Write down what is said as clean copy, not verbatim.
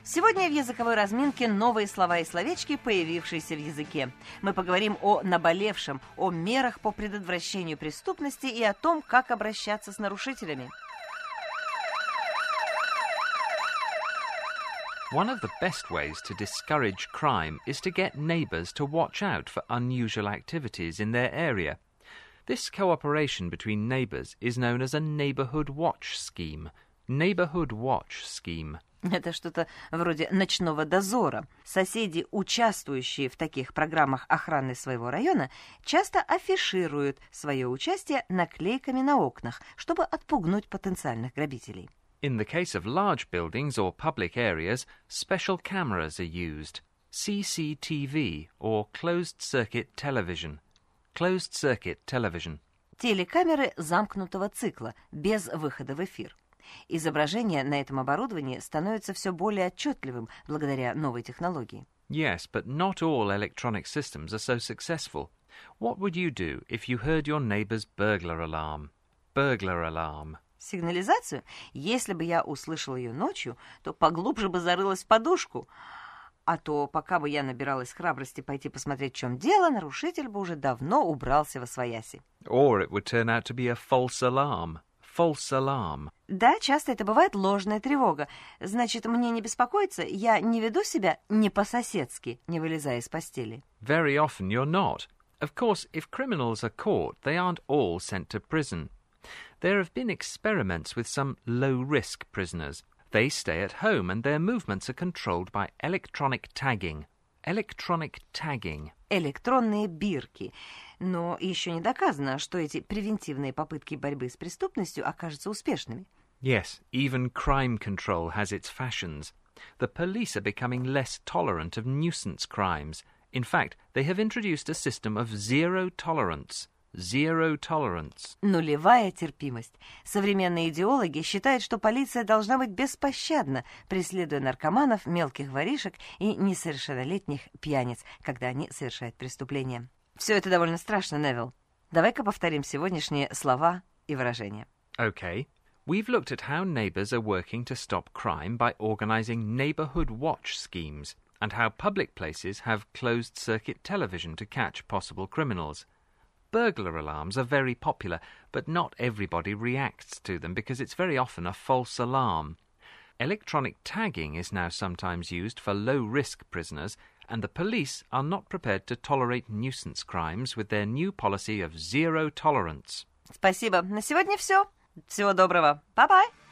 Сегодня в языковой разминке новые слова и словечки, появившиеся в языке. Мы поговорим о наболевшем, о мерах по предотвращению преступности и о том, как обращаться с нарушителями. One of the best ways to discourage crime is to get neighbours to watch out for unusual activities in their area. This cooperation between neighbours is known as a neighbourhood watch scheme. Neighbourhood watch scheme. Это что-то вроде ночного дозора. Соседи, участвующие в таких программах охраны своего района, часто афишируют свое участие наклейками на окнах, чтобы отпугнуть потенциальных грабителей. In the case of large buildings or public areas, special cameras are used. CCTV or closed-circuit television. Closed-circuit television. Телекамеры замкнутого цикла, без выхода в эфир. Изображение на этом оборудовании становится все более отчетливым благодаря новой технологии. Yes, but not all electronic systems are so successful. What would you do if you heard your neighbour's burglar alarm? Burglar alarm. Сигнализацию? Если бы я услышала ее ночью, то поглубже бы зарылась в подушку. А то, пока бы я набиралась храбрости пойти посмотреть, в чем дело, нарушитель бы уже давно убрался восвояси. Or it would turn out to be a false alarm. False alarm. Да, часто это бывает ложная тревога. Значит, мне не беспокоиться, я не веду себя не по-соседски, не вылезая из постели. Very often you're not. Of course, if criminals are caught, they aren't all sent to prison. There have been experiments with some low-risk prisoners. They stay at home and their movements are controlled by electronic tagging. Electronic tagging. Электронные бирки. Но еще не доказано, что эти превентивные попытки борьбы с преступностью окажутся успешными. Yes, even crime control has its fashions. The police are becoming less tolerant of nuisance crimes. In fact, they have introduced a system of zero tolerance. Zero tolerance. Нулевая терпимость. Современные идеологи считают, что полиция должна быть беспощадна, преследуя наркоманов, мелких воришек и несовершеннолетних пьяниц, когда они совершают преступления. Все это довольно страшно, Невилл. Давай-ка повторим сегодняшние слова и выражения. Okay. We've looked at how neighbours are working to stop crime by organising neighbourhood watch schemes, and how public places have closed-circuit television to catch possible criminals. Burglar alarms are very popular, but not everybody reacts to them because it's very often a false alarm. Electronic tagging is now sometimes used for low-risk prisoners, and the police are not prepared to tolerate nuisance crimes with their new policy of zero tolerance. Спасибо. На сегодня все. Всего доброго. Bye-bye.